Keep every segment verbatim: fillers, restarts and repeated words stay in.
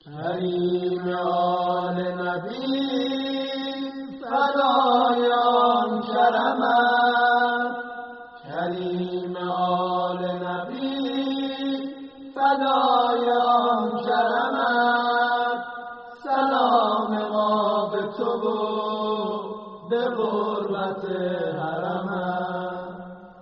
کریم آل نبی فدایان کرمت، کریم آل نبی فدایان کرمت. سلام ما به تو و به غربت حرمت.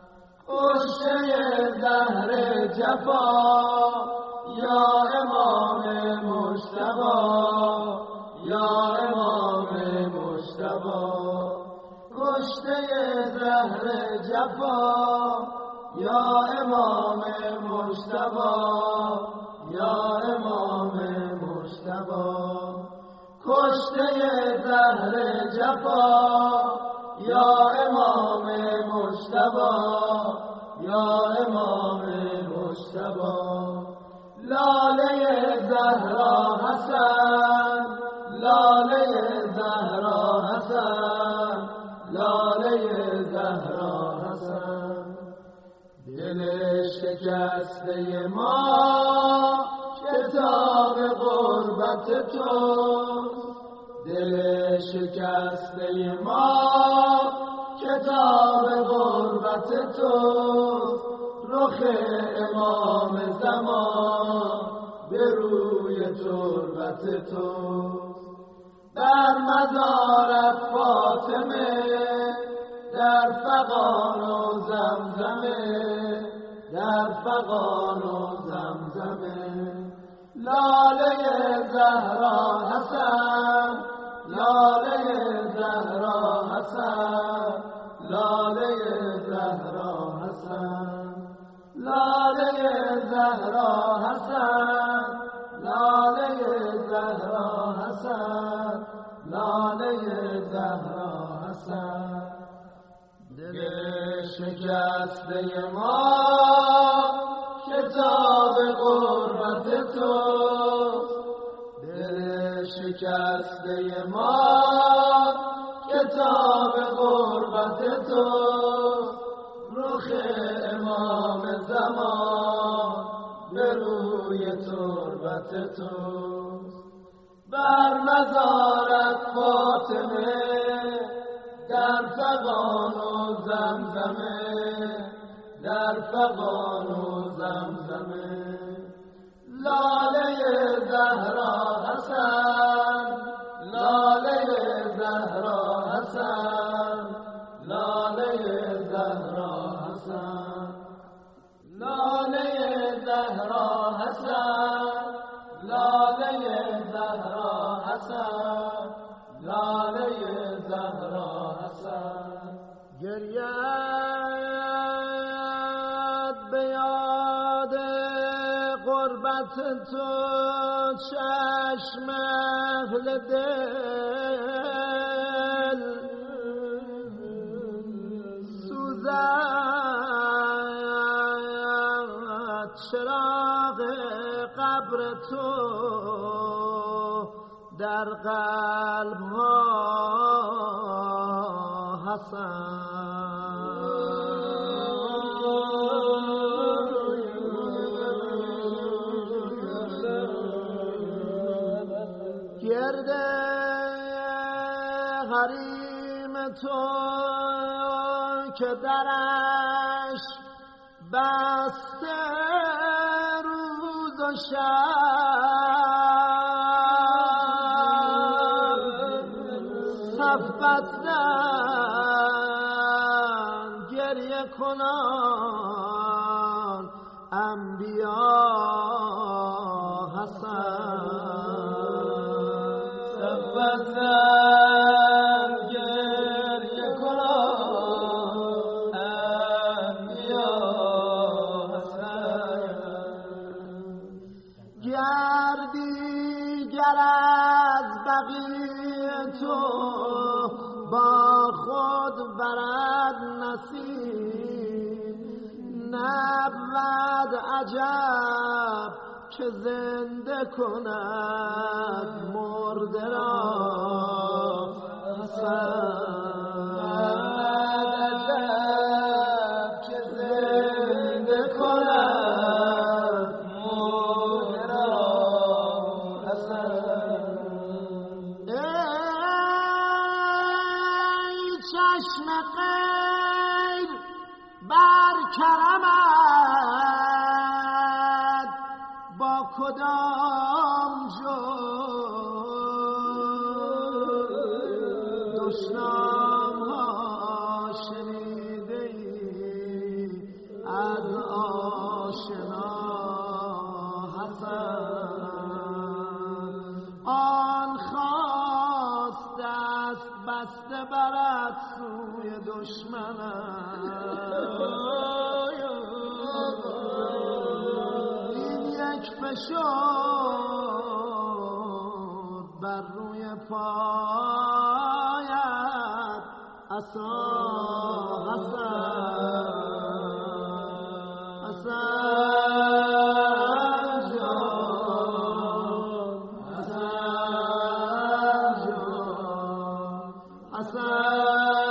کشته دهر جفا یا امام مجتبی، یا امام مجتبی. کشته دهر جفا یا امام مجتبی، یا امام مجتبی. کشته دهر جفا یا امام مجتبی، یا امام مجتبی. لاله زهرا حسن، لاله زهرا حسن، لاله زهرا حسن. دل شکسته ما کتاب غربت تو، دل شکسته ما کتاب غربت تو. رخ امام زمان به روی تربت تو. بر مزارت فاطمه در فغان و زمزمه، در فغان و زمزمه. لاله زهرا حسن، لاله زهرا حسن، لاله زهرا حسن. لاله زهرا حسن، لاله زهرا حسن، لاله زهرا حسن. دل شکسته ما کتاب غربت تو، دل شکسته ما کتاب غربت تو. رخ امام زمان به روی تربت تو. بر مزارت فاطمه در فغان و زمزمه، در فغان و زمزمه. لاله زهرا حسن، لاله زهرا حسن، لاله زهرا حسن. لاله زهرا حسن، لاله زهرا حسن، لاله زهرا حسن. گریت به یاد غربت تو چشم اهل دل سوزد. چراغ قبر تو در قلب ها حسن. گرد حریم تو که درش بسته روز و شب، صف بستن گریه کنان انبیا حسن. صف بستن گریه کنان انبیا حسن. گردی گر از بقیه تو با خود برد نصیب، نبود عجب که زنده کند مرده را حسن. حسن چشم غیر بر کرمت با کدام جو دشنام ها شنیده ای از آشنا حسن آن خواست دست بسته برد سوی دشمنم این یک فشرد بر روی پایت عصا حسن حسن جان حسن جان حسن